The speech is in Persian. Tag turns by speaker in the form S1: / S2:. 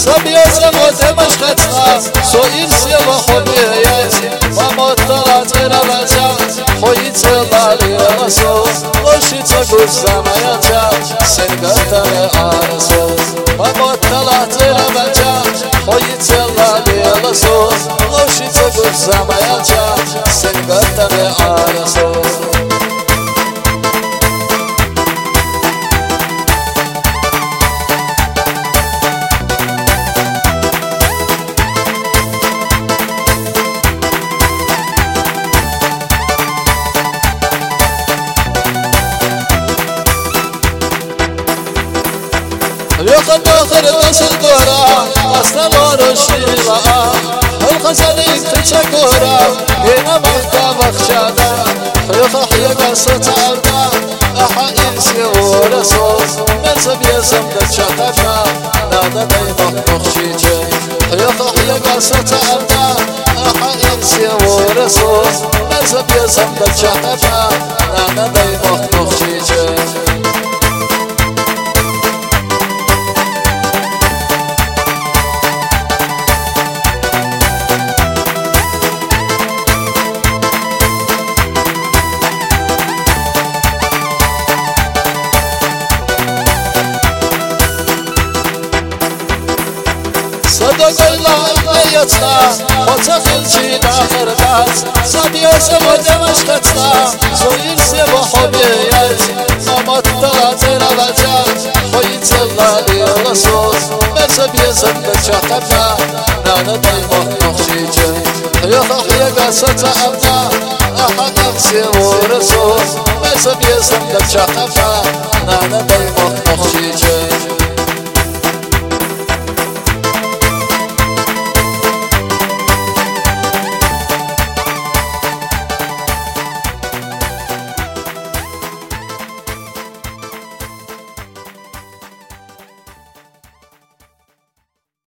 S1: سبيزم ودمشقتنا سوئير سيبا خبيت ومطلعت ربجا خويت بالي رسول وشيت قزم يجا سنقتم عرسول ومطلعت ربجا خويت بالي رسول وشيت قزم يجا سنقتم عرسول يخد آخر دست دورا أصلا بارشيلا الخزاني تشكورا هنا مختا بخشادا خيخ حيقا ستعردا أحا إنسي ورسول نزب يزم دتشاتنا نادا دايما مخشيجي خيخ حيقا ستعردا أحا إنسي ورسول نزب يزم دتشاتنا نادا دايما مخشيجي صدق الله يتنا وتخل جينا خرقات سبيوسم ودمشقتنا صغير سيبا حبيات نمت طلعت ربجات خويت الله لي رسول مرسب يزم دتشاقبنا نانا دايما نخشيجي يخ حيقا ستعبنا أحد نفسي ورسول مرسب يزم دتشاقبنا